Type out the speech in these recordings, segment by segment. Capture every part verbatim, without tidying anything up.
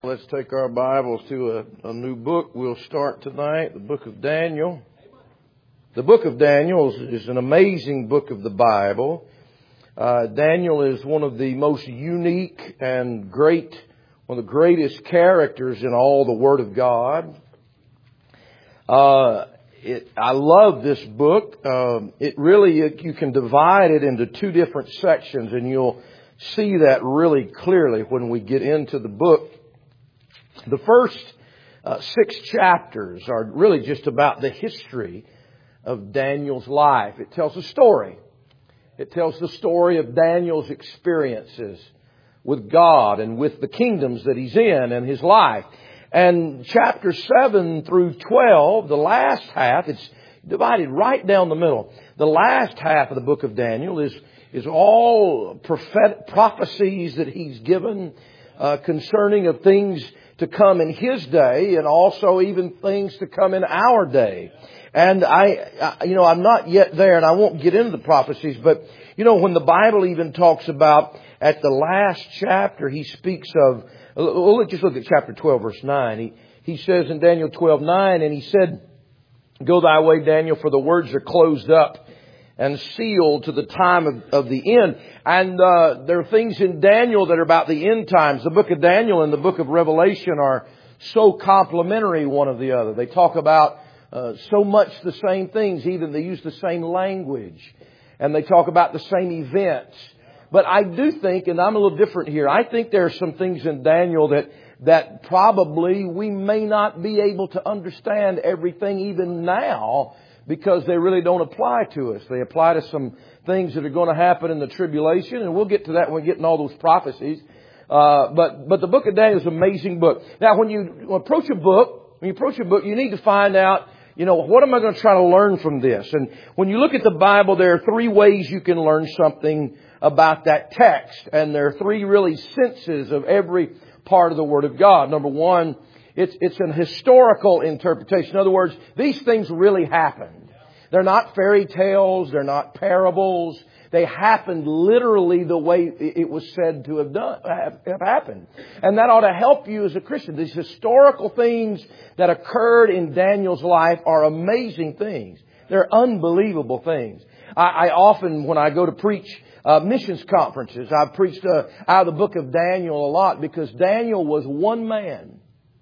Let's take our Bibles to a, a new book. We'll start tonight, the book of Daniel. The book of Daniel is, is an amazing book of the Bible. Uh, Daniel is one of the most unique and great, one of the greatest characters in all the Word of God. Uh, it, I love this book. Um, it really, you can divide it into two different sections, and you'll see that really clearly when we get into the book. The first uh, six chapters are really just about the history of Daniel's life. It tells a story. It tells the story of Daniel's experiences with God and with the kingdoms that he's in and his life. And chapter seven through twelve, the last half, it's divided right down the middle. The last half of the book of Daniel is, is all prophet, prophecies that he's given uh, concerning of things to come in his day and also even things to come in our day. And I, I, you know, I'm not yet there and I won't get into the prophecies, but you know, when the Bible even talks about at the last chapter, he speaks of, well, let's just look at chapter twelve verse nine. He, he says in Daniel twelve nine, and he said, "Go thy way, Daniel, for the words are closed up and sealed to the time of, of the end." And uh, there are things in Daniel that are about the end times. The book of Daniel and the book of Revelation are so complementary one of the other. They talk about uh, so much the same things. Even they use the same language. And they talk about the same events. But I do think, and I'm a little different here, I think there are some things in Daniel that that probably we may not be able to understand everything even now, because they really don't apply to us. They apply to some things that are going to happen in the tribulation, and we'll get to that when we get in all those prophecies. Uh, but but the book of Daniel is an amazing book. Now, when you approach a book, when you approach a book, you need to find out, you know, what am I going to try to learn from this? And when you look at the Bible, there are three ways you can learn something about that text, and there are three really senses of every part of the Word of God. Number one, It's, it's an historical interpretation. In other words, these things really happened. They're not fairy tales. They're not parables. They happened literally the way it was said to have done, have, have happened. And that ought to help you as a Christian. These historical things that occurred in Daniel's life are amazing things. They're unbelievable things. I, I often, when I go to preach uh, missions conferences, I've preached uh, out of the book of Daniel a lot, because Daniel was one man.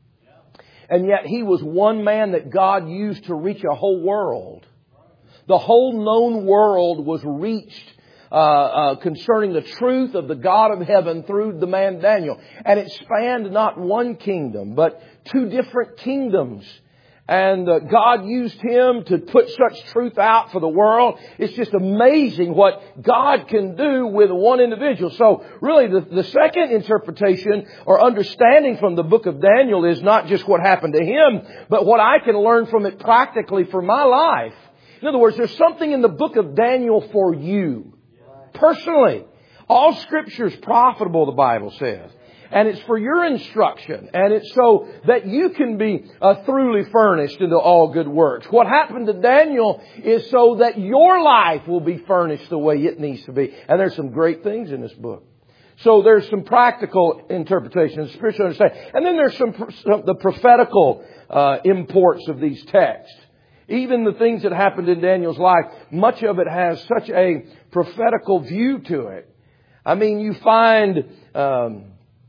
And yet he was one man that God used to reach a whole world. The whole known world was reached uh, uh, concerning the truth of the God of heaven through the man Daniel. And it spanned not one kingdom, but two different kingdoms. And uh, God used him to put such truth out for the world. It's just amazing what God can do with one individual. So really the, the second interpretation or understanding from the book of Daniel is not just what happened to him, but what I can learn from it practically for my life. In other words, there's something in the book of Daniel for you. Personally. All Scripture is profitable, the Bible says. And it's for your instruction. And it's so that you can be uh, thoroughly furnished into all good works. What happened to Daniel is so that your life will be furnished the way it needs to be. And there's some great things in this book. So there's some practical interpretations, spiritual understanding. And then there's some, some the prophetical uh, imports of these texts. Even the things that happened in Daniel's life, much of it has such a prophetical view to it. I mean, you find... Um,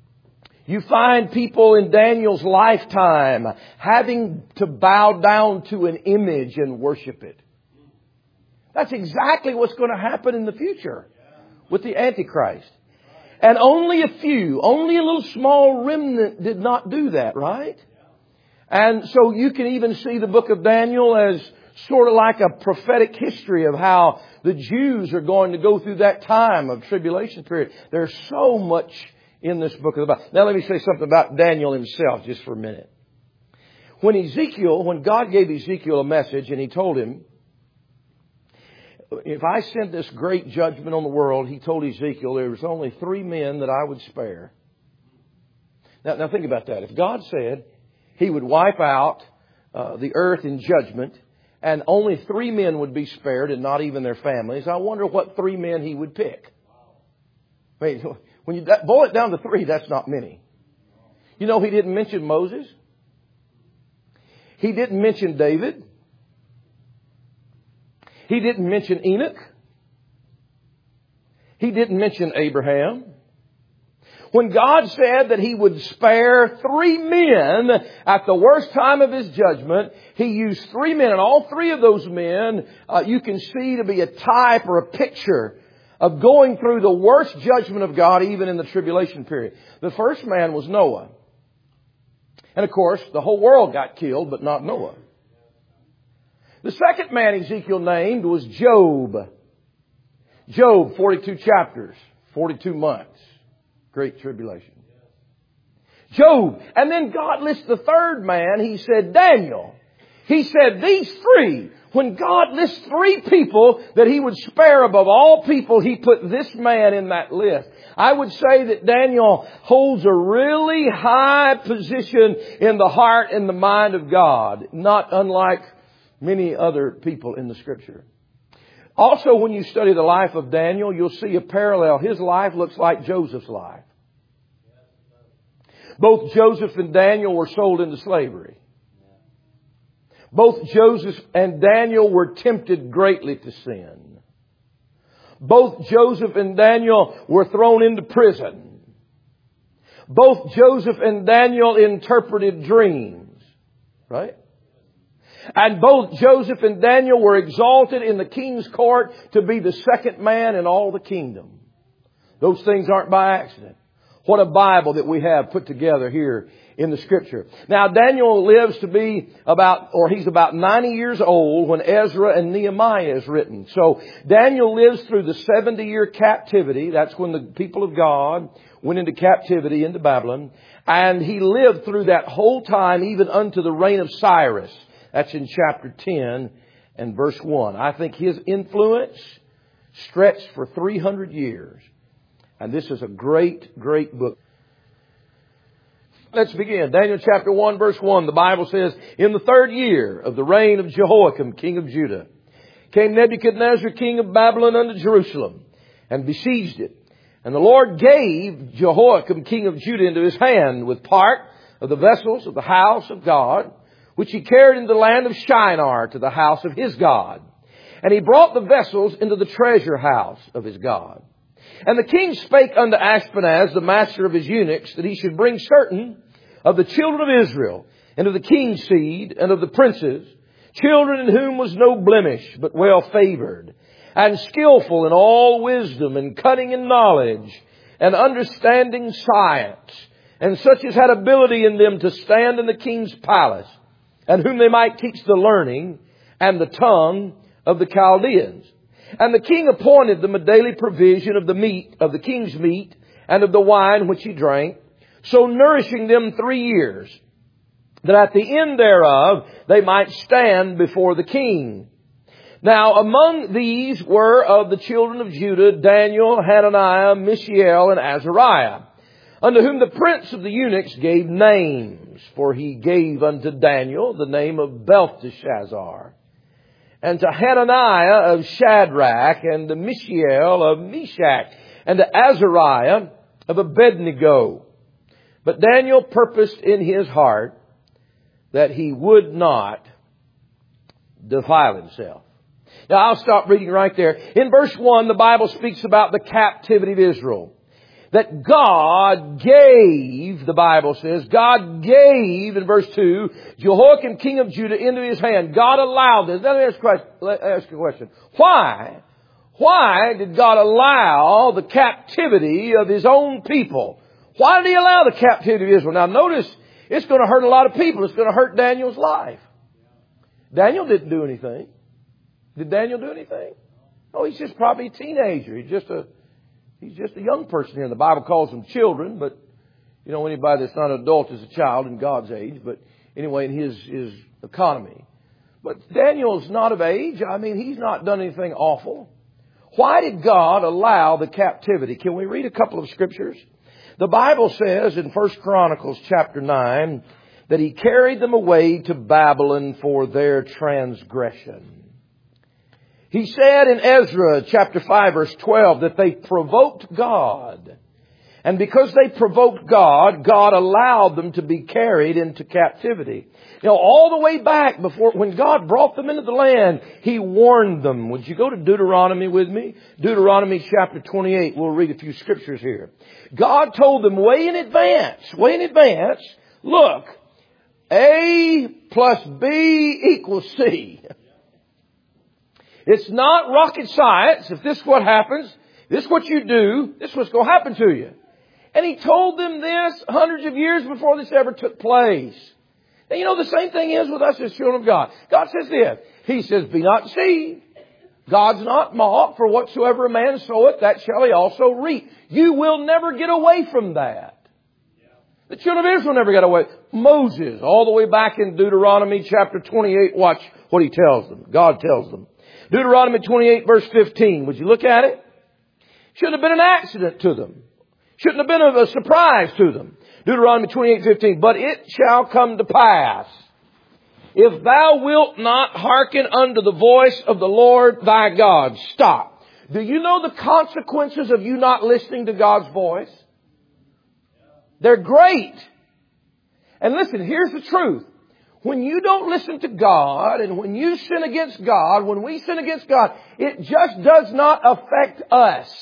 You find people in Daniel's lifetime having to bow down to an image and worship it. That's exactly what's going to happen in the future with the Antichrist. And only a few, only a little small remnant did not do that, right? And so you can even see the book of Daniel as sort of like a prophetic history of how the Jews are going to go through that time of tribulation period. There's so much in this book of the Bible. Now let me say something about Daniel himself just for a minute. When Ezekiel, when God gave Ezekiel a message and he told him, if I sent this great judgment on the world, he told Ezekiel there was only three men that I would spare. Now, now think about that. If God said he would wipe out uh, the earth in judgment and only three men would be spared and not even their families, I wonder what three men he would pick. Wait, when you boil it down to three, that's not many. You know, He didn't mention Moses. He didn't mention David. He didn't mention Enoch. He didn't mention Abraham. When God said that He would spare three men at the worst time of His judgment, He used three men, and all three of those men uh, you can see to be a type or a picture of going through the worst judgment of God even in the tribulation period. The first man was Noah. And of course, the whole world got killed, but not Noah. The second man Ezekiel named was Job. Job, forty-two chapters, forty-two months. Great tribulation. Job. And then God lists the third man. He said Daniel. He said these three. When God lists three people that He would spare above all people, He put this man in that list. I would say that Daniel holds a really high position in the heart and the mind of God, not unlike many other people in the Scripture. Also, when you study the life of Daniel, you'll see a parallel. His life looks like Joseph's life. Both Joseph and Daniel were sold into slavery. Both Joseph and Daniel were tempted greatly to sin. Both Joseph and Daniel were thrown into prison. Both Joseph and Daniel interpreted dreams. Right? And both Joseph and Daniel were exalted in the king's court to be the second man in all the kingdom. Those things aren't by accident. What a Bible that we have put together here in the Scripture. Now, Daniel lives to be about, or he's about ninety years old when Ezra and Nehemiah is written. So, Daniel lives through the seventy-year captivity. That's when the people of God went into captivity into Babylon. And he lived through that whole time, even unto the reign of Cyrus. That's in chapter ten and verse one. I think his influence stretched for three hundred years. And this is a great, great book. Let's begin. Daniel chapter one, verse one. The Bible says, in the third year of the reign of Jehoiakim, king of Judah, came Nebuchadnezzar, king of Babylon, unto Jerusalem, and besieged it. And the Lord gave Jehoiakim, king of Judah, into his hand, with part of the vessels of the house of God, which he carried into the land of Shinar to the house of his God. And he brought the vessels into the treasure house of his God. And the king spake unto Ashpenaz, the master of his eunuchs, that he should bring certain of the children of Israel, and of the king's seed, and of the princes, children in whom was no blemish, but well favored, and skillful in all wisdom, and cunning in knowledge, and understanding science, and such as had ability in them to stand in the king's palace, and whom they might teach the learning and the tongue of the Chaldeans. And the king appointed them a daily provision of the meat, of the king's meat, and of the wine which he drank, so nourishing them three years, that at the end thereof they might stand before the king. Now among these were of the children of Judah, Daniel, Hananiah, Mishael, and Azariah, unto whom the prince of the eunuchs gave names, for he gave unto Daniel the name of Belteshazzar, and to Hananiah of Shadrach, and to Mishael of Meshach, and to Azariah of Abednego. But Daniel purposed in his heart that he would not defile himself. Now I'll stop reading right there. In verse one, the Bible speaks about the captivity of Israel. That God gave, the Bible says, God gave, in verse two, Jehoiakim, king of Judah, into his hand. God allowed this. Let me ask, question, let me ask you a question. Why? Why did God allow the captivity of His own people? Why did He allow the captivity of Israel? Now notice, it's going to hurt a lot of people. It's going to hurt Daniel's life. Daniel didn't do anything. Did Daniel do anything? No, he's just probably a teenager. He's just a He's just a young person here. The Bible calls them children, but you know, anybody that's not an adult is a child in God's age. But anyway, in his, his economy. But Daniel's not of age. I mean, he's not done anything awful. Why did God allow the captivity? Can we read a couple of scriptures? The Bible says in First Chronicles chapter nine that He carried them away to Babylon for their transgression. He said in Ezra chapter five verse twelve that they provoked God And because they provoked God, God allowed them to be carried into captivity. You know, all the way back before, when God brought them into the land, He warned them. Would you go to Deuteronomy with me? Deuteronomy chapter twenty-eight. We'll read a few scriptures here. God told them way in advance, way in advance, look, A plus B equals C. It's not rocket science. If this is what happens, this is what you do, this is what's going to happen to you. And He told them this hundreds of years before this ever took place. And you know, the same thing is with us as children of God. God says this. He says, be not deceived. God's not mocked, for whatsoever a man soweth, that shall he also reap. You will never get away from that. The children of Israel never got away. Moses, all the way back in Deuteronomy chapter twenty-eight, watch what he tells them. God tells them. Deuteronomy twenty-eight verse fifteen. Would you look at it? Shouldn't have been an accident to them. Shouldn't have been a surprise to them. Deuteronomy twenty-eight fifteen. But it shall come to pass, if thou wilt not hearken unto the voice of the Lord thy God. Stop. Do you know the consequences of you not listening to God's voice? They're great. And listen, here's the truth. When you don't listen to God and when you sin against God, when we sin against God, it just does not affect us.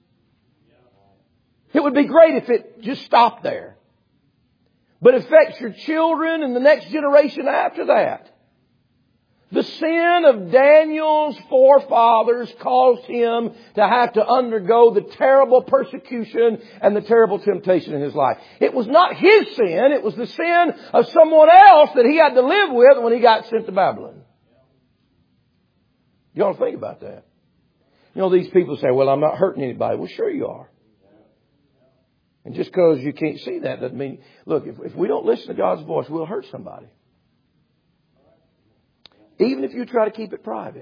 It would be great if it just stopped there. But it affects your children and the next generation after that. The sin of Daniel's forefathers caused him to have to undergo the terrible persecution and the terrible temptation in his life. It was not his sin. It was the sin of someone else that he had to live with when he got sent to Babylon. You ought to think about that. You know, these people say, well, I'm not hurting anybody. Well, sure you are. And just because you can't see that doesn't mean, look, if, if we don't listen to God's voice, we'll hurt somebody. Even if you try to keep it private.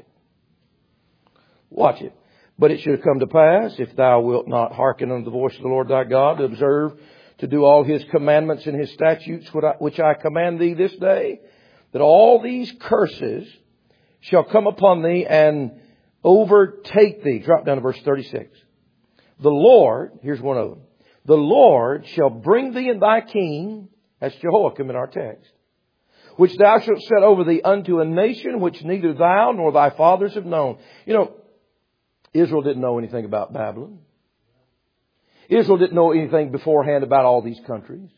Watch it. But it should come to pass, if thou wilt not hearken unto the voice of the Lord thy God, to observe, to do all His commandments and His statutes, which I command thee this day, that all these curses shall come upon thee and overtake thee. Drop down to verse thirty-six. The Lord, here's one of them. The Lord shall bring thee and thy king, that's Jehoiakim in our text, which thou shalt set over thee unto a nation which neither thou nor thy fathers have known. You know, Israel didn't know anything about Babylon. Israel didn't know anything beforehand about all these countries.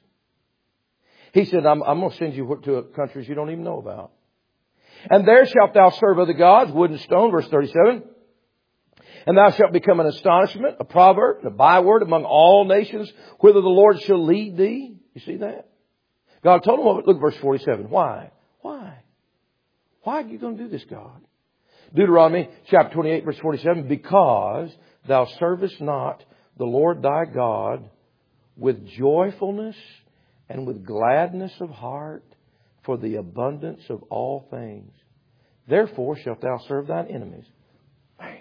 He said, I'm, I'm going to send you to countries you don't even know about. And there shalt thou serve other gods, wood and stone, verse thirty-seven. And thou shalt become an astonishment, a proverb, and a byword among all nations, whither the Lord shall lead thee. You see that? God told him, look at verse forty-seven. Why? Why? Why are you going to do this, God? Deuteronomy chapter twenty-eight, verse forty-seven. Because thou servest not the Lord thy God with joyfulness and with gladness of heart for the abundance of all things. Therefore shalt thou serve thine enemies. Man.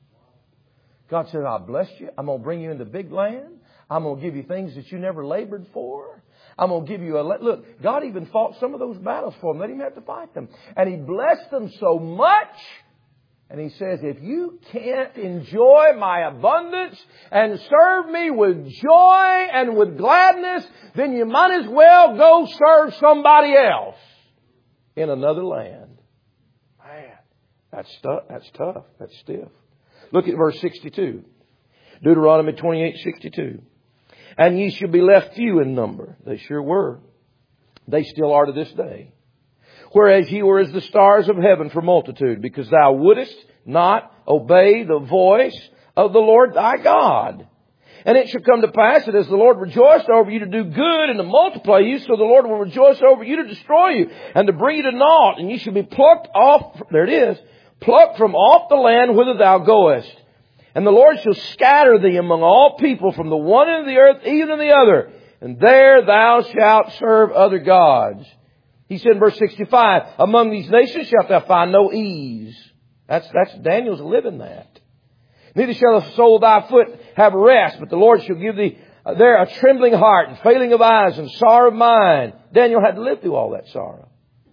God said, I'll bless you. I'm going to bring you into big land. I'm going to give you things that you never labored for. I'm going to give you a... Look, God even fought some of those battles for them. Let Him have to fight them. And He blessed them so much. And He says, if you can't enjoy my abundance and serve me with joy and with gladness, then you might as well go serve somebody else in another land. Man, that's tough. That's tough. That's stiff. Look at verse sixty-two. Deuteronomy twenty-eight sixty-two. And ye shall be left few in number. They sure were. They still are to this day. Whereas ye were as the stars of heaven for multitude, because thou wouldest not obey the voice of the Lord thy God. And it shall come to pass that as the Lord rejoiced over you to do good and to multiply you, so the Lord will rejoice over you to destroy you and to bring you to naught. And ye shall be plucked off, there it is, plucked from off the land whither thou goest. And the Lord shall scatter thee among all people from the one end of the earth even to the other. And there thou shalt serve other gods. He said in verse sixty-five, among these nations shalt thou find no ease. That's, that's Daniel's living that. Neither shall the sole of thy foot have rest, but the Lord shall give thee uh, there a trembling heart and failing of eyes and sorrow of mind. Daniel had to live through all that sorrow.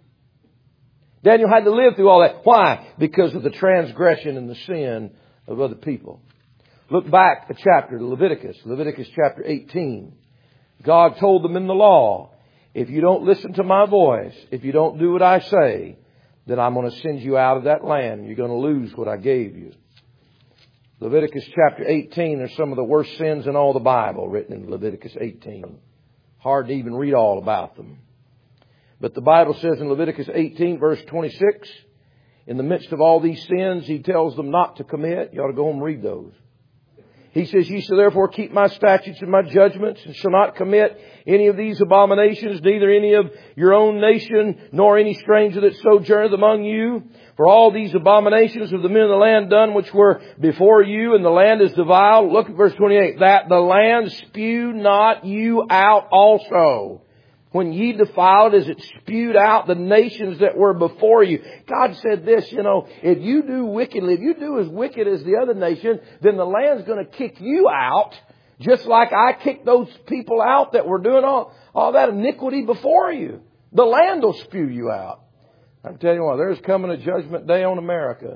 Daniel had to live through all that. Why? Because of the transgression and the sin of other people. Look back a chapter to Leviticus, Leviticus chapter eighteen. God told them in the law, if you don't listen to my voice, if you don't do what I say, then I'm going to send you out of that land. You're going to lose what I gave you. Leviticus chapter eighteen are some of the worst sins in all the Bible written in Leviticus eighteen. Hard to even read all about them. But the Bible says in Leviticus eighteen verse twenty-six, in the midst of all these sins, He tells them not to commit. You ought to go home and read those. He says, ye shall therefore keep my statutes and my judgments, and shall not commit any of these abominations, neither any of your own nation, nor any stranger that sojourneth among you. For all these abominations of the men of the land done, which were before you, and the land is defiled. Look at verse twenty-eight. That the land spew not you out also. When ye defiled, as it spewed out the nations that were before you. God said this, you know, if you do wickedly, if you do as wicked as the other nation, then the land's going to kick you out, just like I kicked those people out that were doing all, all that iniquity before you. The land will spew you out. I'm telling you what, there's coming a judgment day on America.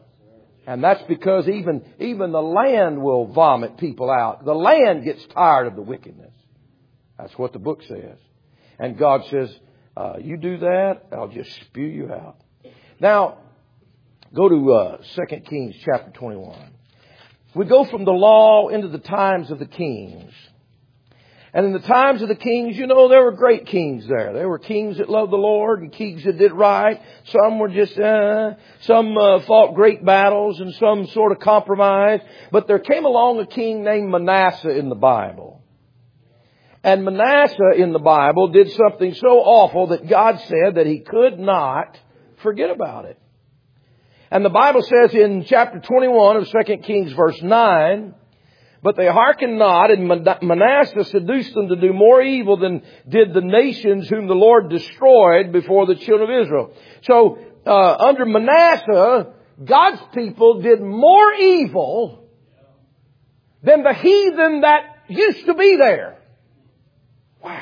And that's because even, even the land will vomit people out. The land gets tired of the wickedness. That's what the book says. And God says, uh, you do that, I'll just spew you out. Now, go to uh, Second Kings chapter twenty-one. We go from the law into the times of the kings. And in the times of the kings, you know, there were great kings there. There were kings that loved the Lord and kings that did right. Some were just, uh, some uh, fought great battles and some sort of compromised. But there came along a king named Manasseh in the Bible. And Manasseh in the Bible did something so awful that God said that He could not forget about it. And the Bible says in chapter twenty-one of Second Kings verse nine, but they hearkened not, and Manasseh seduced them to do more evil than did the nations whom the Lord destroyed before the children of Israel. So uh, under Manasseh, God's people did more evil than the heathen that used to be there. Wow.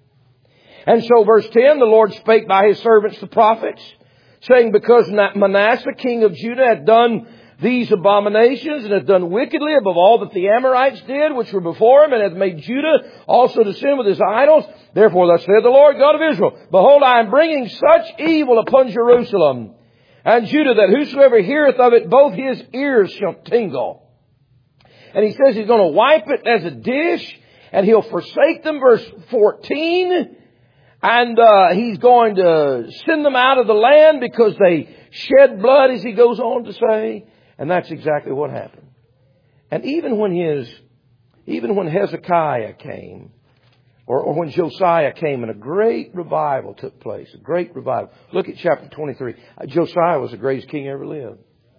And so verse ten, the Lord spake by His servants the prophets, saying, because Manasseh, king of Judah, hath done these abominations, and hath done wickedly above all that the Amorites did, which were before him, and hath made Judah also to sin with his idols. Therefore thus saith the Lord God of Israel, behold, I am bringing such evil upon Jerusalem and Judah, that whosoever heareth of it, both his ears shall tingle. And He says He's going to wipe it as a dish, and He'll forsake them, verse fourteen. And uh, He's going to send them out of the land because they shed blood, as He goes on to say. And that's exactly what happened. And even when his, even when Hezekiah came, or, or when Josiah came, and a great revival took place, a great revival. Look at chapter twenty-three. Uh, Josiah was the greatest king ever lived.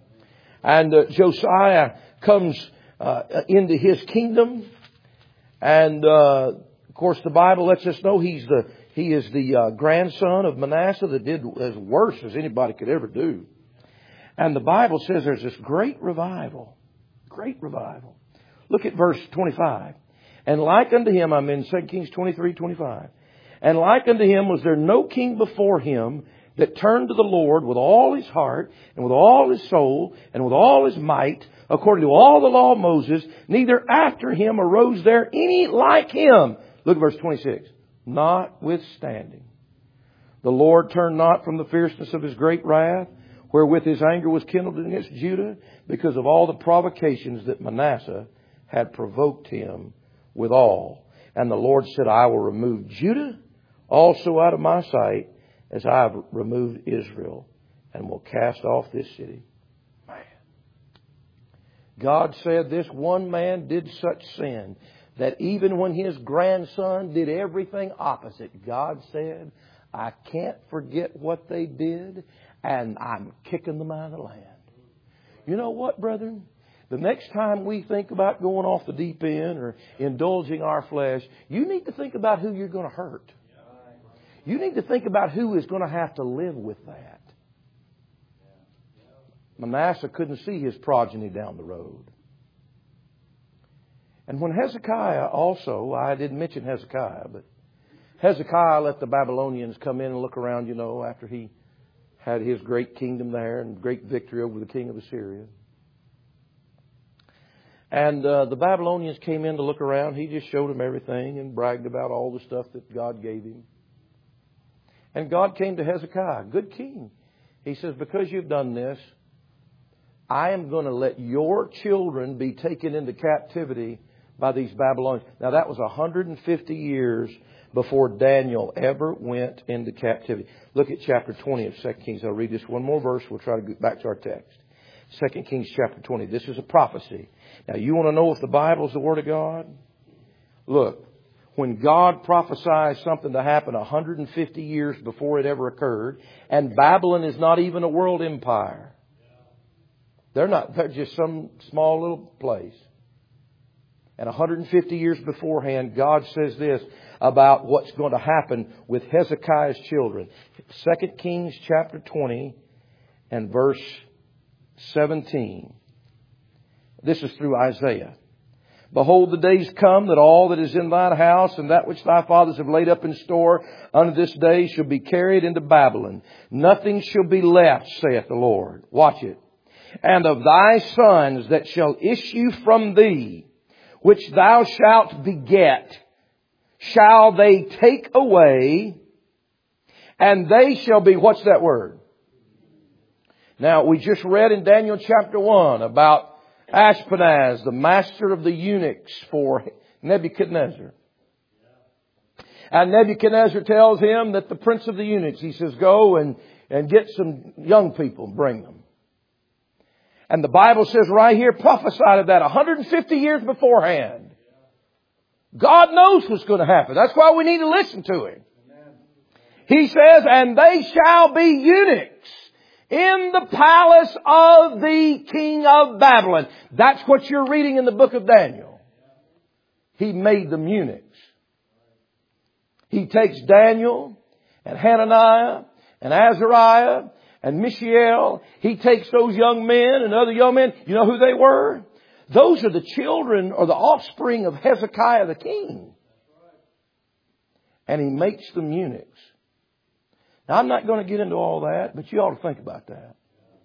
And uh, Josiah comes uh, into his kingdom. And, uh, of course, the Bible lets us know he's the, he is the uh, grandson of Manasseh that did as worse as anybody could ever do. And the Bible says there's this great revival. Great revival. Look at verse twenty-five. And like unto him, I'm in Second Kings twenty-three, twenty-five. And like unto him was there no king before him that turned to the Lord with all his heart and with all his soul and with all his might, according to all the law of Moses, neither after him arose there any like him. Look at verse twenty-six. Notwithstanding, the Lord turned not from the fierceness of His great wrath, wherewith His anger was kindled against Judah, because of all the provocations that Manasseh had provoked him withal. And the Lord said, I will remove Judah also out of my sight, as I have removed Israel, and will cast off this city. Man. God said this one man did such sin that even when his grandson did everything opposite, God said, I can't forget what they did, and I'm kicking them out of the land. You know what, brethren? The next time we think about going off the deep end or indulging our flesh, you need to think about who you're going to hurt. You need to think about who is going to have to live with that. Manasseh couldn't see his progeny down the road. And when Hezekiah also, I didn't mention Hezekiah, but Hezekiah let the Babylonians come in and look around, you know, after he had his great kingdom there and great victory over the king of Assyria. And uh, the Babylonians came in to look around. He just showed them everything and bragged about all the stuff that God gave him. And God came to Hezekiah, good king. He says, because you've done this, I am going to let your children be taken into captivity by these Babylonians. Now that was one hundred fifty years before Daniel ever went into captivity. Look at chapter twenty of Second Kings. I'll read this one more verse. We'll try to get back to our text. Second Kings chapter twenty. This is a prophecy. Now you want to know if the Bible is the Word of God? Look, when God prophesies something to happen one hundred fifty years before it ever occurred, and Babylon is not even a world empire. They're not, they're just some small little place. And one hundred fifty years beforehand, God says this about what's going to happen with Hezekiah's children. Second Kings chapter twenty and verse seventeen. This is through Isaiah. Behold, the days come that all that is in thine house and that which thy fathers have laid up in store unto this day shall be carried into Babylon. Nothing shall be left, saith the Lord. Watch it. And of thy sons that shall issue from thee, which thou shalt beget, shall they take away, and they shall be, what's that word? Now, we just read in Daniel chapter one about Ashpenaz, the master of the eunuchs for Nebuchadnezzar. And Nebuchadnezzar tells him that the prince of the eunuchs, he says, go and, and get some young people, bring them. And the Bible says right here, prophesied of that one hundred fifty years beforehand. God knows what's going to happen. That's why we need to listen to Him. He says, and they shall be eunuchs in the palace of the king of Babylon. That's what you're reading in the book of Daniel. He made them eunuchs. He takes Daniel and Hananiah and Azariah and Mishael. He takes those young men and other young men. You know who they were? Those are the children or the offspring of Hezekiah the king. And he makes them eunuchs. Now, I'm not going to get into all that, but you ought to think about that.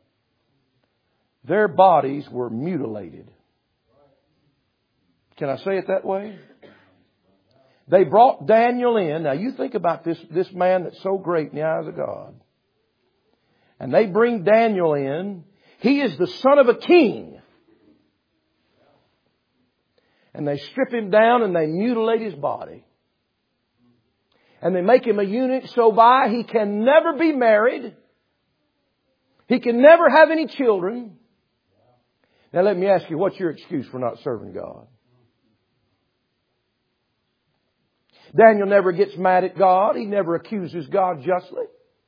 Their bodies were mutilated. Can I say it that way? They brought Daniel in. Now, you think about this, this man that's so great in the eyes of God. And they bring Daniel in. He is the son of a king. And they strip him down and they mutilate his body. And they make him a eunuch so by he can never be married. He can never have any children. Now let me ask you, what's your excuse for not serving God? Daniel never gets mad at God. He never accuses God justly.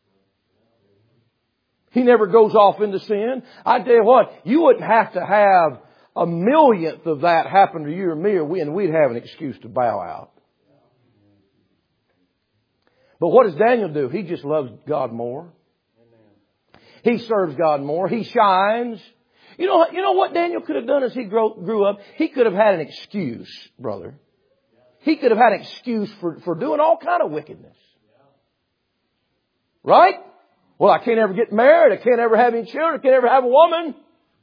He never goes off into sin. I tell you what, you wouldn't have to have a millionth of that happen to you or me, or we, and we'd have an excuse to bow out. But what does Daniel do? He just loves God more. He serves God more. He shines. You know, you know what Daniel could have done as he grew, grew up? He could have had an excuse, brother. He could have had an excuse for, for doing all kind of wickedness. Right? Well, I can't ever get married. I can't ever have any children. I can't ever have a woman.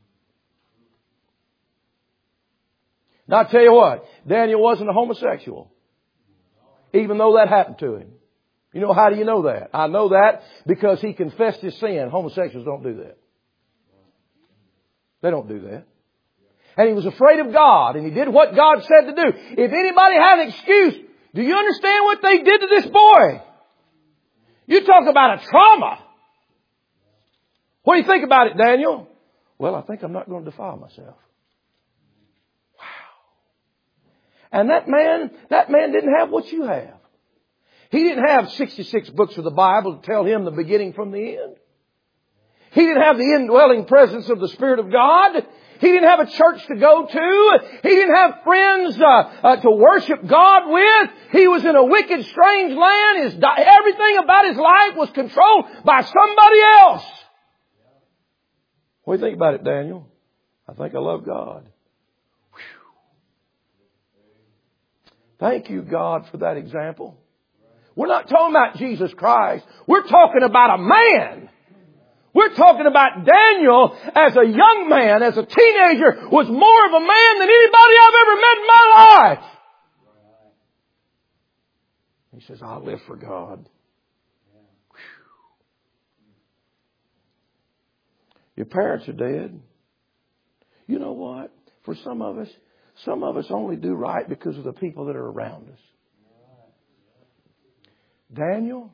Now, I tell you what, Daniel wasn't a homosexual, even though that happened to him. You know, how do you know that? I know that because he confessed his sin. Homosexuals don't do that. They don't do that. And he was afraid of God, and he did what God said to do. If anybody had an excuse, do you understand what they did to this boy? You talk about a trauma. What do you think about it, Daniel? Well, I think I'm not going to defile myself. Wow. And that man, that man didn't have what you have. He didn't have sixty-six books of the Bible to tell him the beginning from the end. He didn't have the indwelling presence of the Spirit of God. He didn't have a church to go to. He didn't have friends uh, uh, to worship God with. He was in a wicked, strange land. His, everything about his life was controlled by somebody else. What do you think about it, Daniel? I think I love God. Whew. Thank you, God, for that example. We're not talking about Jesus Christ. We're talking about a man We're talking about Daniel as a young man, as a teenager, was more of a man than anybody I've ever met in my life. He says, I'll live for God. Your parents are dead. You know what? For some of us, some of us only do right because of the people that are around us. Daniel,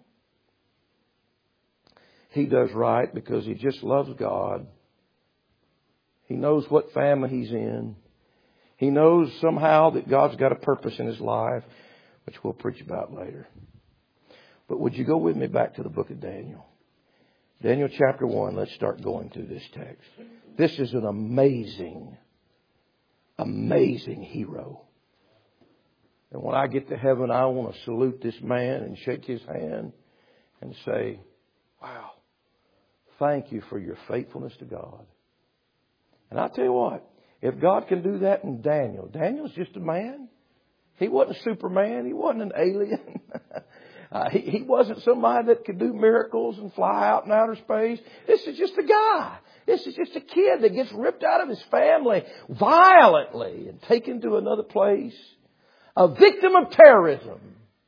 he does right because he just loves God. He knows what family he's in. He knows somehow that God's got a purpose in his life, which we'll preach about later. But would you go with me back to the book of Daniel? Daniel chapter one, let's start going through this text. This is an amazing, amazing hero. And when I get to heaven, I want to salute this man and shake his hand and say, wow, thank you for your faithfulness to God. And I'll tell you what, if God can do that in Daniel, Daniel's just a man. He wasn't Superman. He wasn't an alien. uh, he, he wasn't somebody that could do miracles and fly out in outer space. This is just a guy. This is just a kid that gets ripped out of his family violently and taken to another place. A victim of terrorism.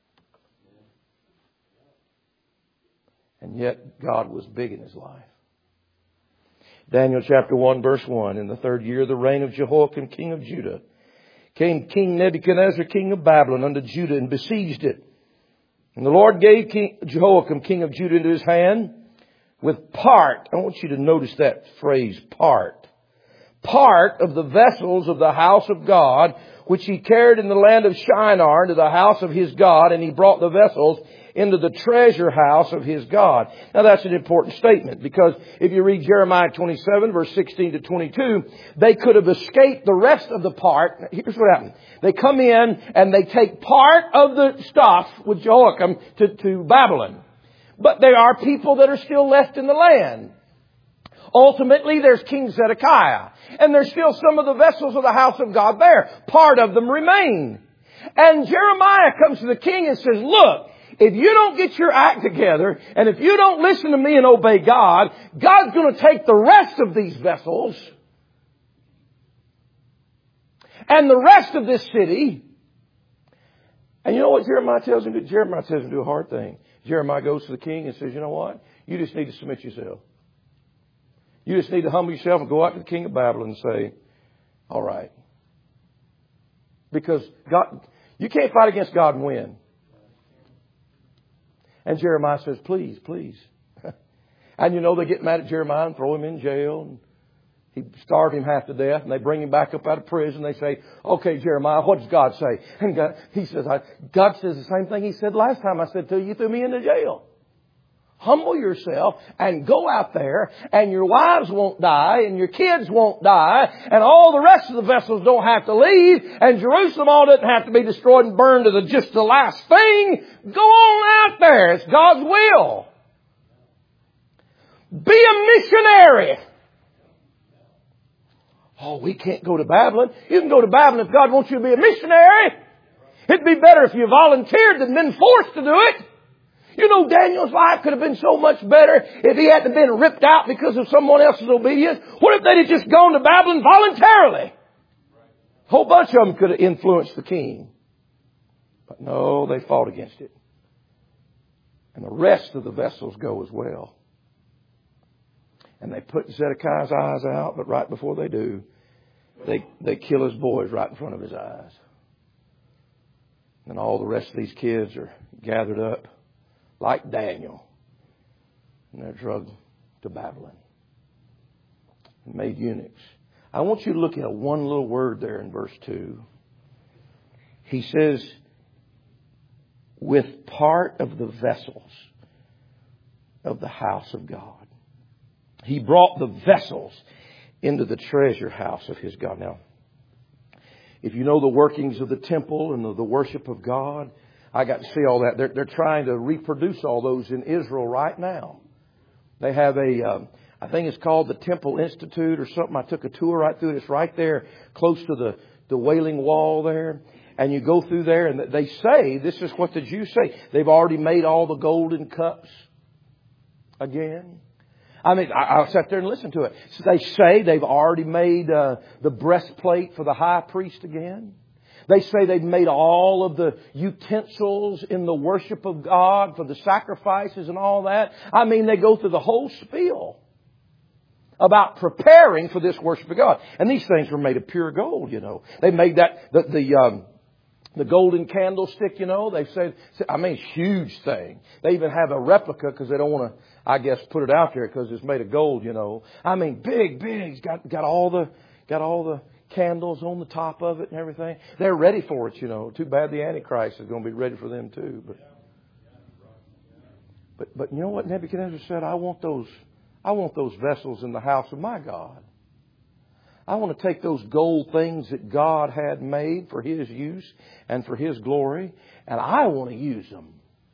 And yet God was big in his life. Daniel chapter one verse one. In the third year of the reign of Jehoiakim king of Judah, came King Nebuchadnezzar king of Babylon unto Judah and besieged it. And the Lord gave King Jehoiakim king of Judah into his hand with part. I want you to notice that phrase, part. Part of the vessels of the house of God, which he carried in the land of Shinar into the house of his God, and he brought the vessels into the treasure house of his God. Now that's an important statement, because if you read Jeremiah twenty-seven verse sixteen to twenty-two, they could have escaped the rest of the part. Here's what happened. They come in and they take part of the stuff with Jehoiakim to, to Babylon. But there are people that are still left in the land. Ultimately, there's King Zedekiah. And there's still some of the vessels of the house of God there. Part of them remain. And Jeremiah comes to the king and says, look, if you don't get your act together, and if you don't listen to me and obey God, God's going to take the rest of these vessels and the rest of this city. And you know what Jeremiah tells him to do? Jeremiah tells him to do a hard thing. Jeremiah goes to the king and says, you know what? You just need to submit yourself. You just need to humble yourself and go out to the king of Babylon and say, all right. Because God, you can't fight against God and win. And Jeremiah says, please, please. And you know, they get mad at Jeremiah and throw him in jail. And he starved him half to death. And they bring him back up out of prison. They say, okay, Jeremiah, what does God say? And God, he says, I, God says the same thing he said last time I said to you, you threw me into jail. Humble yourself and go out there, and your wives won't die and your kids won't die, and all the rest of the vessels don't have to leave, and Jerusalem all doesn't have to be destroyed and burned to the just the last thing. Go on out there. It's God's will. Be a missionary. Oh, we can't go to Babylon. You can go to Babylon if God wants you to be a missionary. It'd be better if you volunteered than been forced to do it. You know, Daniel's life could have been so much better if he hadn't been ripped out because of someone else's obedience. What if they'd have just gone to Babylon voluntarily? A whole bunch of them could have influenced the king. But no, they fought against it. And the rest of the vessels go as well. And they put Zedekiah's eyes out, but right before they do, they, they kill his boys right in front of his eyes. And all the rest of these kids are gathered up like Daniel. And they're drugged to Babylon and made eunuchs. I want you to look at one little word there in verse two. He says, with part of the vessels of the house of God. He brought the vessels into the treasure house of his God. Now, if you know the workings of the temple and the, the worship of God, I got to see all that. They're, they're trying to reproduce all those in Israel right now. They have a, um, I think it's called the Temple Institute or something. I took a tour right through it. It's right there close to the, the Wailing Wall there. And you go through there and they say, this is what the Jews say, they've already made all the golden cups again. I mean, I, I'll sit there and listen to it. So they say they've already made uh, the breastplate for the high priest again. They say they've made all of the utensils in the worship of God for the sacrifices and all that. I mean, they go through the whole spiel about preparing for this worship of God. And these things were made of pure gold, you know. They made that, the, the, um, the golden candlestick, you know. They say, I mean, huge thing. They even have a replica because they don't want to, I guess, put it out there because it's made of gold, you know. I mean, big, big. It's got, got all the, got all the candles on the top of it and everything. They're ready for it, you know. Too bad the Antichrist is going to be ready for them too. But, but, but you know what Nebuchadnezzar said? I want those, I want those vessels in the house of my God. I want to take those gold things that God had made for His use and for His glory, and I want to use them.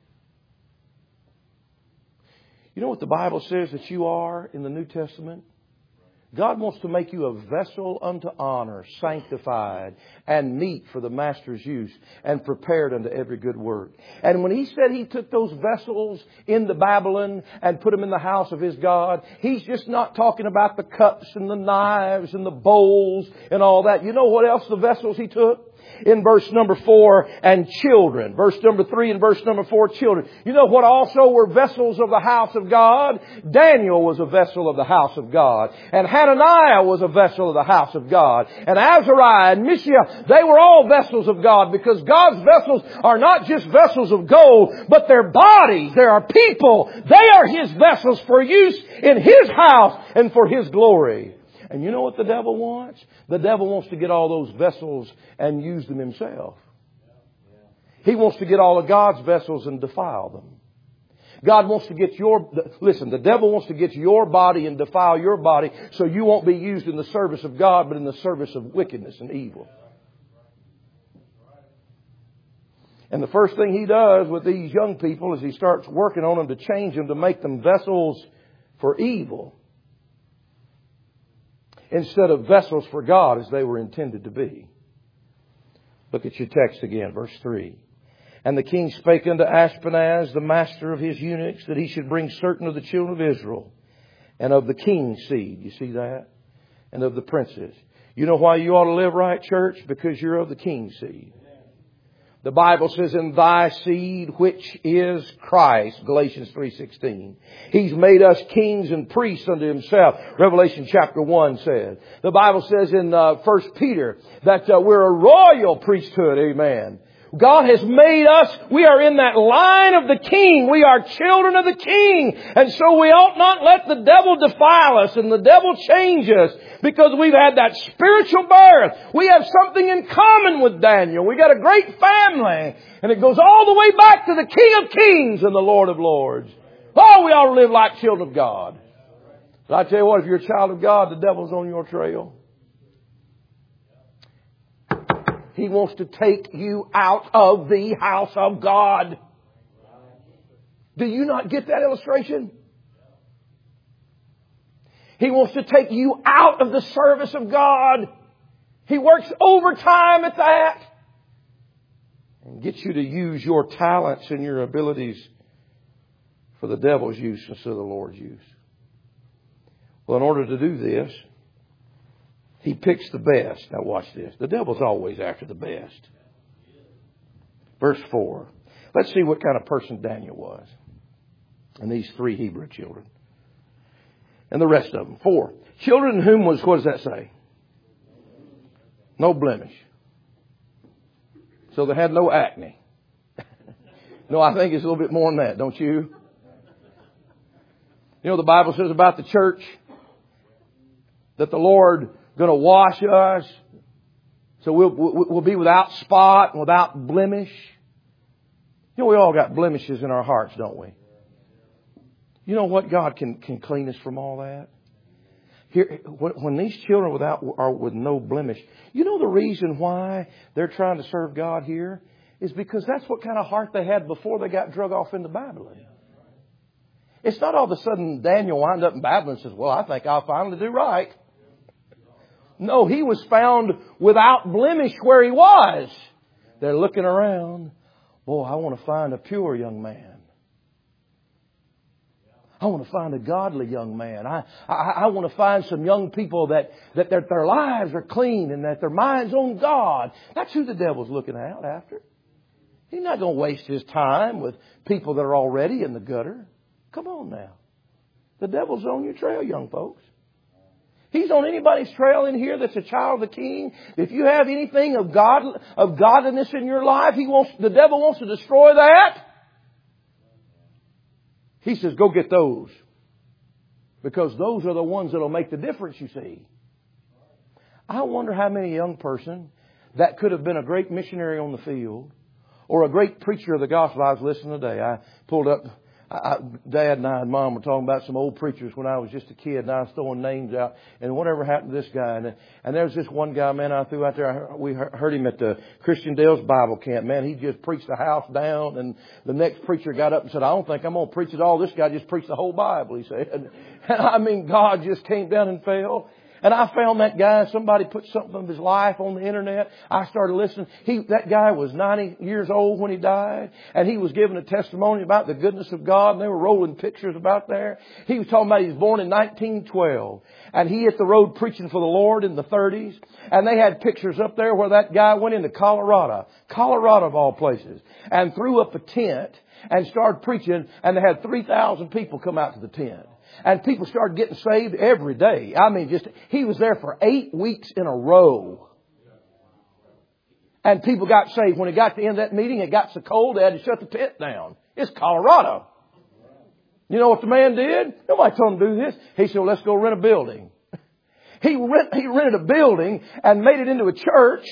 You know what the Bible says that you are in the New Testament? God wants to make you a vessel unto honor, sanctified and meet for the Master's use and prepared unto every good work. And when He said He took those vessels into Babylon and put them in the house of His God, He's just not talking about the cups and the knives and the bowls and all that. You know what else the vessels He took? In verse number four, and children. Verse number three and verse number four, children. You know what also were vessels of the house of God? Daniel was a vessel of the house of God. And Hananiah was a vessel of the house of God. And Azariah and Mishael, they were all vessels of God, because God's vessels are not just vessels of gold, but they're bodies. They are people. They are His vessels for use in His house and for His glory. And you know what the devil wants? The devil wants to get all those vessels and use them himself. He wants to get all of God's vessels and defile them. God wants to get your, listen, the devil wants to get your body and defile your body so you won't be used in the service of God, but in the service of wickedness and evil. And the first thing he does with these young people is he starts working on them to change them, to make them vessels for evil, instead of vessels for God as they were intended to be. Look at your text again, verse three. And the king spake unto Ashpenaz, the master of his eunuchs, that he should bring certain of the children of Israel, and of the king's seed. You see that? And of the princes. You know why you ought to live right, church? Because you're of the king's seed. The Bible says, in thy seed, which is Christ, Galatians three sixteen. He's made us kings and priests unto Himself, Revelation chapter one says. The Bible says in uh, First Peter that uh, we're a royal priesthood, amen. God has made us, we are in that line of the King. We are children of the King. And so we ought not let the devil defile us and the devil change us, because we've had that spiritual birth. We have something in common with Daniel. We got a great family. And it goes all the way back to the King of Kings and the Lord of Lords. Oh, we ought to live like children of God. But I tell you what, if you're a child of God, the devil's on your trail. He wants to take you out of the house of God. Do you not get that illustration? He wants to take you out of the service of God. He works overtime at that. And gets you to use your talents and your abilities for the devil's use instead of the Lord's use. Well, in order to do this, he picks the best. Now watch this. The devil's always after the best. Verse four. Let's see what kind of person Daniel was. And these three Hebrew children. And the rest of them. Four. Children in whom was, what does that say? No blemish. So they had no acne. No, I think it's a little bit more than that, don't you? You know, the Bible says about the church that the Lord going to wash us, so we'll, we'll be without spot and without blemish. You know, we all got blemishes in our hearts, don't we? You know what? God can, can clean us from all that. Here, when, when these children without are with no blemish, you know the reason why they're trying to serve God here is because that's what kind of heart they had before they got drug off into Babylon. It's not all of a sudden Daniel wound up in Babylon and says, well, I think I'll finally do right. No, he was found without blemish where he was. They're looking around. Boy, I want to find a pure young man. I want to find a godly young man. I, I, I want to find some young people that, that their, their lives are clean and that their mind's on God. That's who the devil's looking out after. He's not going to waste his time with people that are already in the gutter. Come on now. The devil's on your trail, young folks. He's on anybody's trail in here that's a child of the King. If you have anything of God, of godliness in your life, he wants, the devil wants to destroy that. He says, go get those. Because those are the ones that'll make the difference, you see. I wonder how many young person that could have been a great missionary on the field or a great preacher of the gospel. I was listening today. I pulled up, I, Dad and I and Mom were talking about some old preachers when I was just a kid, and I was throwing names out. And whatever happened to this guy? And, and there was this one guy, man, I threw out there. I, we heard him at the Christian Dale's Bible camp. Man, he just preached the house down. And the next preacher got up and said, I don't think I'm going to preach it all. This guy just preached the whole Bible, he said. And, and I mean, God just came down and fell. And I found that guy. Somebody put something of his life on the internet. I started listening. He, that guy was ninety years old when he died. And he was giving a testimony about the goodness of God. And they were rolling pictures about there. He was talking about he was born in nineteen twelve. And he hit the road preaching for the Lord in the thirties. And they had pictures up there where that guy went into Colorado. Colorado of all places. And threw up a tent and started preaching. And they had three thousand people come out to the tent. And people started getting saved every day. I mean, just, he was there for eight weeks in a row. And people got saved. When it got to the end of that meeting, it got so cold, they had to shut the tent down. It's Colorado. You know what the man did? Nobody told him to do this. He said, well, let's go rent a building. He rent, he rented a building and made it into a church.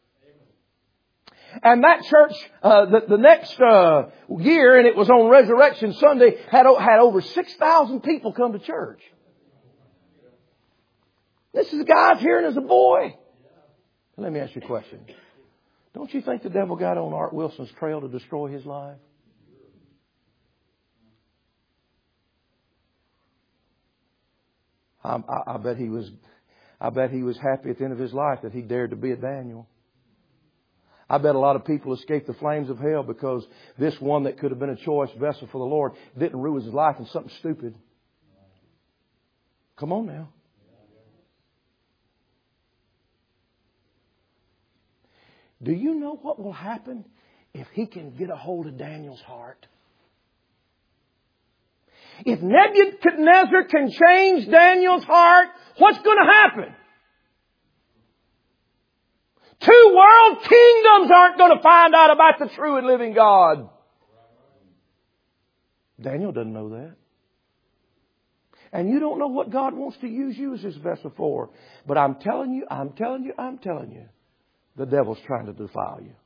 And that church, uh, the, the next uh, year, and it was on Resurrection Sunday, had had over six thousand people come to church. This is a guy I've hearing as a boy. Let me ask you a question. Don't you think the devil got on Art Wilson's trail to destroy his life? I, I, I bet he was. I bet he was happy at the end of his life that he dared to be a Daniel. I bet a lot of people escaped the flames of hell because this one that could have been a choice vessel for the Lord didn't ruin his life in something stupid. Come on now. Do you know what will happen if he can get a hold of Daniel's heart? If Nebuchadnezzar can change Daniel's heart, what's going to happen? Two world kingdoms aren't going to find out about the true and living God. Daniel doesn't know that. And you don't know what God wants to use you as His vessel for. But I'm telling you, I'm telling you, I'm telling you, the devil's trying to defile you.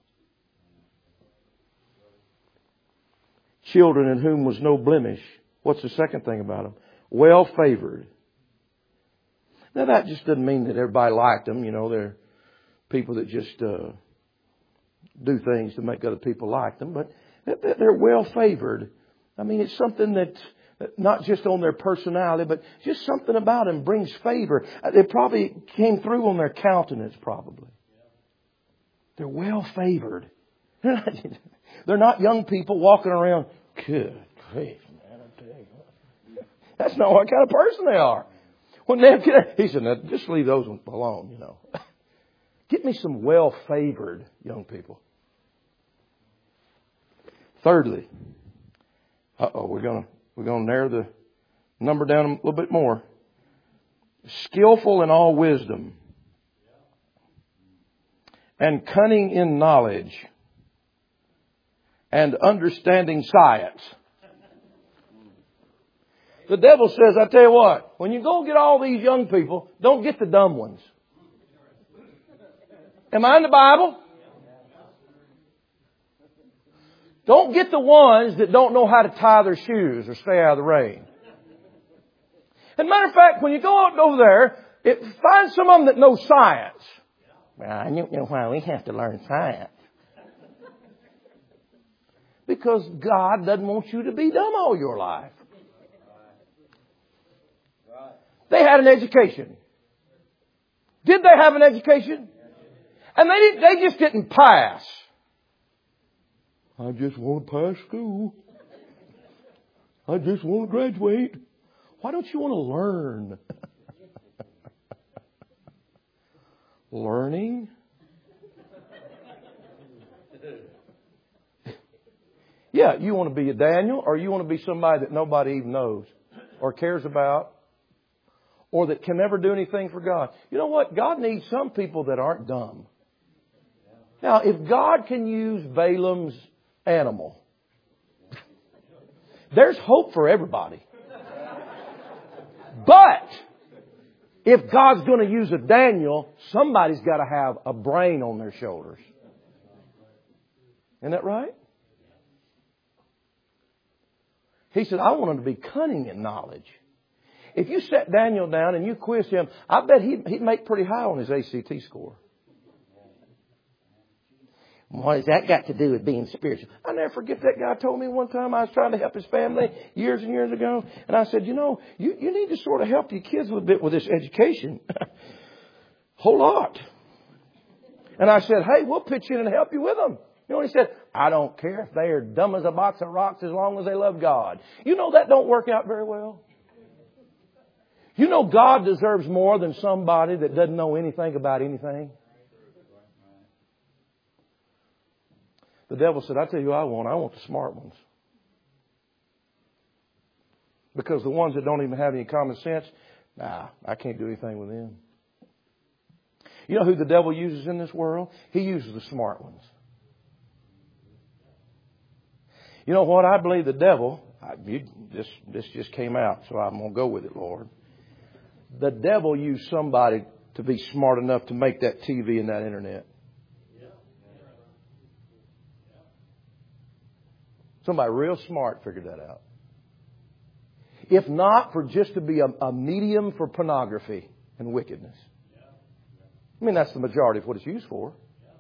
Children in whom was no blemish. What's the second thing about them? Well favored. Now that just doesn't mean that everybody liked them. You know, they're people that just uh, do things to make other people like them, but they're well favored. I mean, it's something that not just on their personality, but just something about them brings favor. It probably came through on their countenance, probably. They're well favored. They're not young people walking around, good grief, man, I tell you. That's not what kind of person they are. When they, he said, now, just leave those alone, you know. Get me some well-favored young people. Thirdly, uh-oh, we're going to we're going to narrow the number down a little bit more. Skillful in all wisdom and cunning in knowledge and understanding science. The devil says, I tell you what, when you go get all these young people, don't get the dumb ones. Am I in the Bible? Don't get the ones that don't know how to tie their shoes or stay out of the rain. As a matter of fact, when you go out over there, it, find some of them that know science. Well, you know why we have to learn science. Because God doesn't want you to be dumb all your life. They had an education. Did they have an education? And they didn't, they just didn't pass. I just want to pass school. I just want to graduate. Why don't you want to learn? Learning? Yeah, you want to be a Daniel, or you want to be somebody that nobody even knows or cares about, or that can never do anything for God. You know what? God needs some people that aren't dumb. Now, if God can use Balaam's animal, there's hope for everybody. But if God's going to use a Daniel, somebody's got to have a brain on their shoulders. Isn't that right? He said, I want him to be cunning in knowledge. If you set Daniel down and you quiz him, I bet he'd, he'd make pretty high on his A C T score. What has that got to do with being spiritual? I never forget that guy told me one time I was trying to help his family years and years ago. And I said, you know, you, you need to sort of help your kids a little bit with this education. Whole lot. And I said, hey, we'll pitch in and help you with them. You know what he said? I don't care if they are dumb as a box of rocks as long as they love God. You know that don't work out very well. You know God deserves more than somebody that doesn't know anything about anything. The devil said, I tell you who I want. I want the smart ones. Because the ones that don't even have any common sense, nah, I can't do anything with them. You know who the devil uses in this world? He uses the smart ones. You know what? I believe the devil, I, you, this, this just came out, so I'm going to go with it, Lord. The devil used somebody to be smart enough to make that T V and that internet. Somebody real smart figured that out. If not for just to be a, a medium for pornography and wickedness. I mean, that's the majority of what it's used for.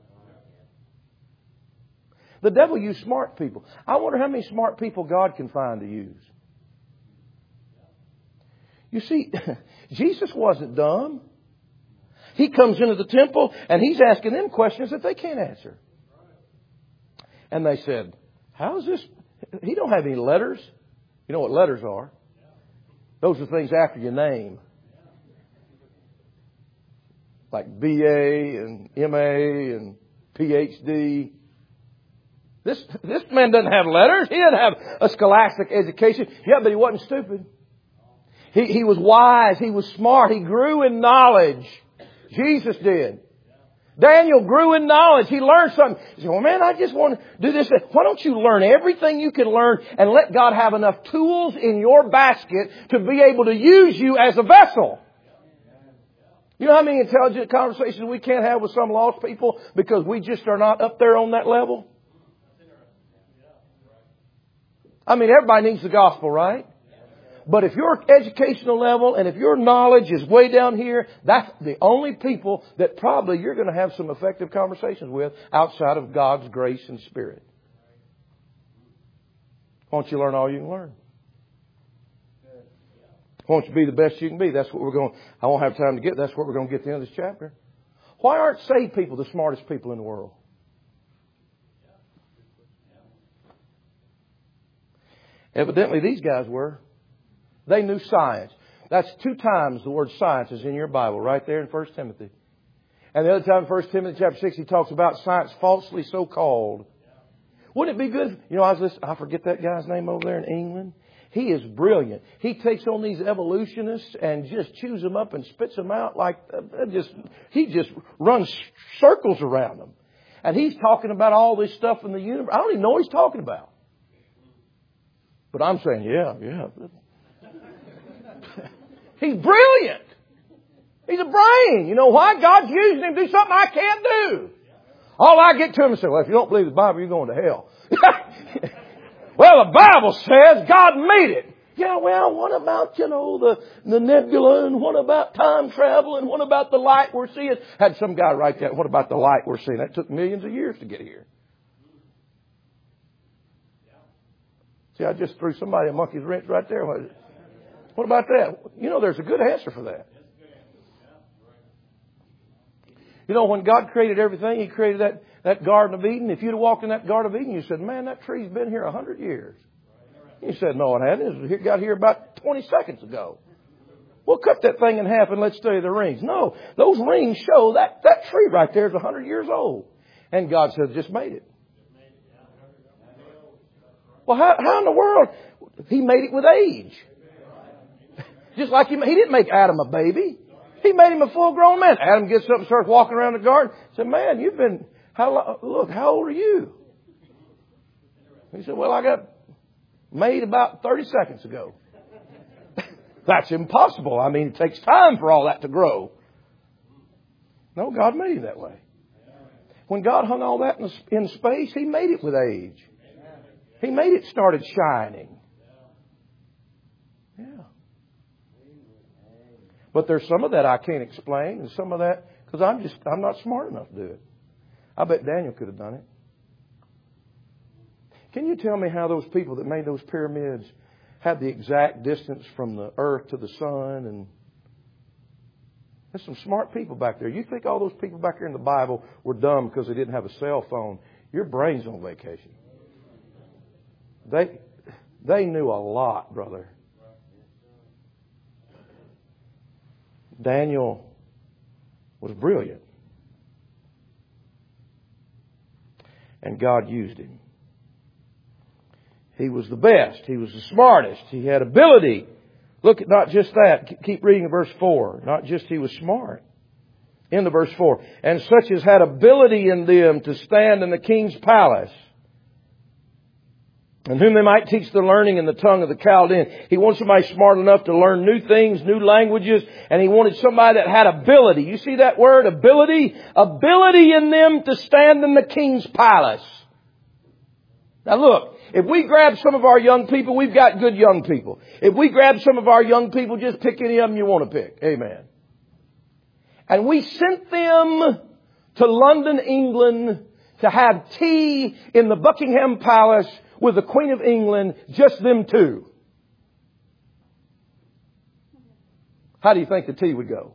The devil used smart people. I wonder how many smart people God can find to use. You see, Jesus wasn't dumb. He comes into the temple and he's asking them questions that they can't answer. And they said, how is this? He don't have any letters. You know what letters are? Those are things after your name. Like B A and M A and P H D. This, this man doesn't have letters. He didn't have a scholastic education. Yeah, but he wasn't stupid. He, he was wise. He was smart. He grew in knowledge. Jesus did. Daniel grew in knowledge. He learned something. He said, well, man, I just want to do this. Why don't you learn everything you can learn and let God have enough tools in your basket to be able to use you as a vessel? You know how many intelligent conversations we can't have with some lost people because we just are not up there on that level? I mean, everybody needs the gospel, right? But if your educational level and if your knowledge is way down here, that's the only people that probably you're going to have some effective conversations with outside of God's grace and Spirit. Why don't you learn all you can learn? Why don't you be the best you can be? That's what we're going. I won't have time to get. That's what we're going to get at the end of this chapter. Why aren't saved people the smartest people in the world? Evidently, these guys were. They knew science. That's two times the word science is in your Bible, right there in First Timothy. And the other time in First Timothy chapter six, he talks about science falsely so called. Wouldn't it be good? You know, I was listening, I forget that guy's name over there in England. He is brilliant. He takes on these evolutionists and just chews them up and spits them out like uh, just. He just runs circles around them. And he's talking about all this stuff in the universe. I don't even know what he's talking about. But I'm saying, yeah, yeah. He's brilliant. He's a brain. You know why? God's using him to do something I can't do. All I get to him and say, well, if you don't believe the Bible, you're going to hell. Well, the Bible says God made it. Yeah, well, what about, you know, the, the nebula, and what about time travel, and what about the light we're seeing? Had some guy write that, what about the light we're seeing? That took millions of years to get here. See, I just threw somebody a monkey's wrench right there. What about that? You know, there's a good answer for that. You know, when God created everything, He created that, that Garden of Eden. If you'd have walked in that Garden of Eden, you said, man, that tree's been here a hundred years. He said, no, it hadn't. It got here about twenty seconds ago. Well, cut that thing in half and let's study the rings. No, those rings show that, that tree right there is one hundred years old. And God said, just made it. Well, how, how in the world? He made it with age. Just like he, he didn't make Adam a baby. He made him a full-grown man. Adam gets up and starts walking around the garden. Said, man, you've been, how look, how old are you? He said, well, I got made about thirty seconds ago. That's impossible. I mean, it takes time for all that to grow. No, God made it that way. When God hung all that in, in space, He made it with age. He made it started shining. Yeah. But there's some of that I can't explain, and some of that because I'm just I'm not smart enough to do it. I bet Daniel could have done it. Can you tell me how those people that made those pyramids had the exact distance from the earth to the sun? And there's some smart people back there. You think all those people back there in the Bible were dumb because they didn't have a cell phone? Your brain's on vacation. They they knew a lot, brother. Daniel was brilliant. And God used him. He was the best. He was the smartest. He had ability. Look at not just that. Keep reading verse four. Not just he was smart. In the verse four. And such as had ability in them to stand in the king's palace. And whom they might teach the learning in the tongue of the Chaldean. He wanted somebody smart enough to learn new things, new languages. And he wanted somebody that had ability. You see that word, ability? Ability in them to stand in the king's palace. Now look, if we grab some of our young people, we've got good young people. If we grab some of our young people, just pick any of them you want to pick. Amen. And we sent them to London, England to have tea in the Buckingham Palace with the Queen of England, just them two. How do you think the tea would go?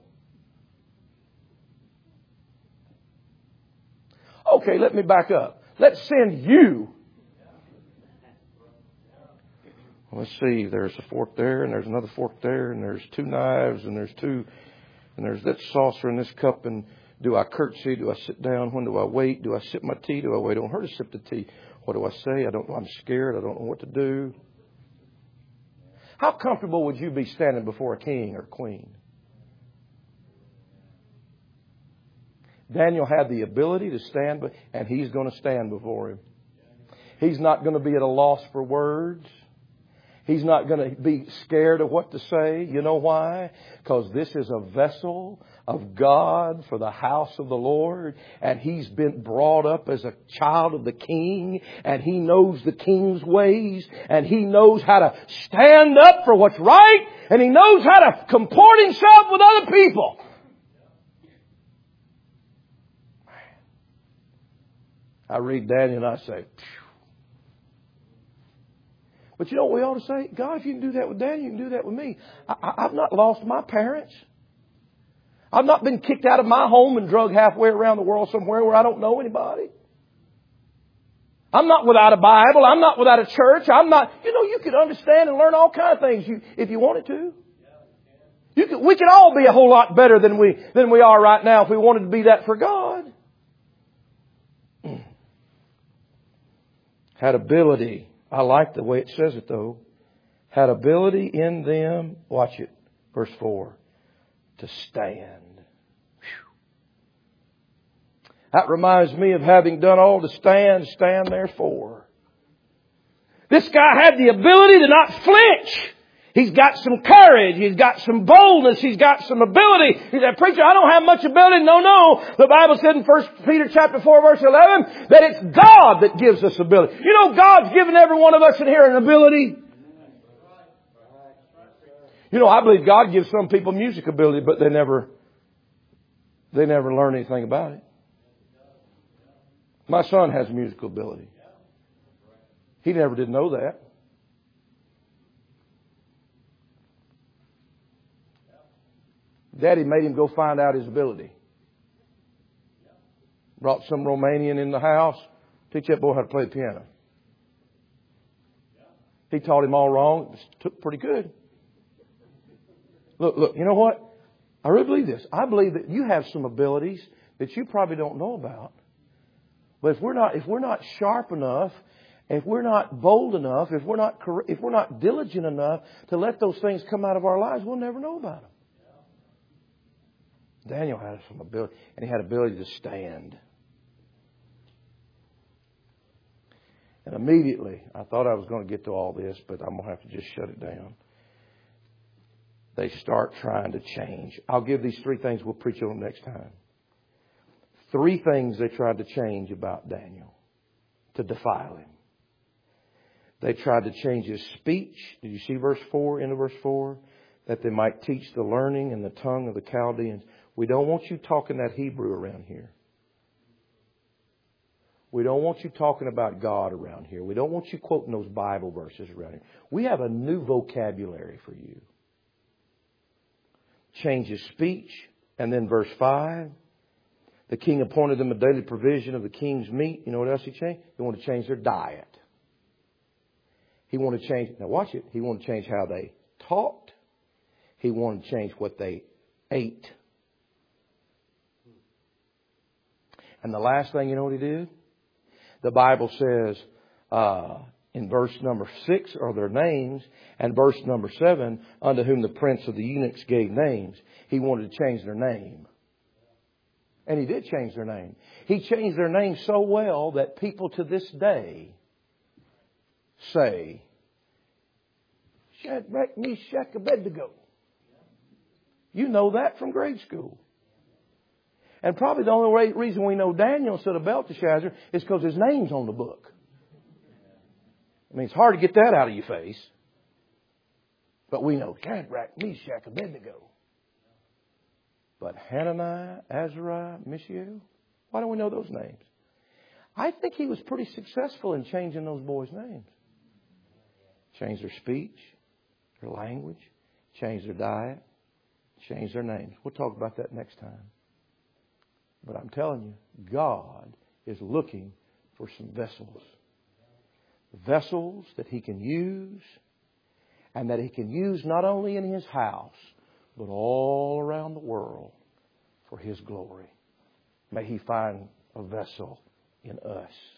Okay, let me back up. Let's send you. Let's see, there's a fork there, and there's another fork there, and there's two knives, and there's two, and there's that saucer and this cup, and do I curtsy? Do I sit down? When do I wait? Do I sip my tea? Do I wait on her to sip the tea? What do I say? I don't know. I'm scared. I don't know what to do. How comfortable would you be standing before a king or queen? Daniel had the ability to stand, and he's going to stand before him. He's not going to be at a loss for words. He's not going to be scared of what to say. You know why? Because this is a vessel of God for the house of the Lord. And he's been brought up as a child of the king. And he knows the king's ways. And he knows how to stand up for what's right. And he knows how to comport himself with other people. I read Daniel and I say, phew. But you know what we ought to say? God, if you can do that with Daniel, you can do that with me. I, I, I've not lost my parents. I've not been kicked out of my home and drugged halfway around the world somewhere where I don't know anybody. I'm not without a Bible. I'm not without a church. I'm not, you know, you could understand and learn all kinds of things you, if you wanted to. You could, we could all be a whole lot better than we, than we are right now if we wanted to be that for God. Had ability. I like the way it says it though. Had ability in them, watch it, verse four, to stand. Whew. That reminds me of having done all to stand, stand therefore. This guy had the ability to not flinch. He's got some courage. He's got some boldness. He's got some ability. He said, preacher, I don't have much ability. No, no. The Bible said in First Peter chapter four, verse eleven, that it's God that gives us ability. You know, God's given every one of us in here an ability. You know, I believe God gives some people music ability, but they never, they never learn anything about it. My son has musical ability. He never did know that. Daddy made him go find out his ability. Brought some Romanian in the house. Teach that boy how to play the piano. He taught him all wrong. It took pretty good. Look, look, you know what? I really believe this. I believe that you have some abilities that you probably don't know about. But if we're not, if we're not sharp enough, if we're not bold enough, if we're not, if we're not diligent enough to let those things come out of our lives, we'll never know about them. Daniel had some ability, and he had ability to stand. And immediately, I thought I was going to get to all this, but I'm going to have to just shut it down. They start trying to change. I'll give these three things. We'll preach on them next time. Three things they tried to change about Daniel to defile him. They tried to change his speech. Did you see verse four, into verse four? That they might teach the learning and the tongue of the Chaldeans. We don't want you talking that Hebrew around here. We don't want you talking about God around here. We don't want you quoting those Bible verses around here. We have a new vocabulary for you. Change his speech. And then verse five. The king appointed them a daily provision of the king's meat. You know what else he changed? He wanted to change their diet. He wanted to change, now watch it, he wanted to change how they talked. He wanted to change what they ate. And the last thing, you know what he did? The Bible says uh, in verse number six are their names, and verse number seven, unto whom the prince of the eunuchs gave names. He wanted to change their name. And he did change their name. He changed their name so well that people to this day say, Shadrach, Meshach, Abednego. You know that from grade school. And probably the only reason we know Daniel instead of Belteshazzar is because his name's on the book. I mean, it's hard to get that out of your face. But we know Shadrach, Meshach, Abednego. But Hananiah, Azariah, Mishael, why don't we know those names? I think he was pretty successful in changing those boys' names. Change their speech, their language, change their diet, change their names. We'll talk about that next time. But I'm telling you, God is looking for some vessels. Vessels that He can use, and that He can use not only in His house, but all around the world for His glory. May He find a vessel in us.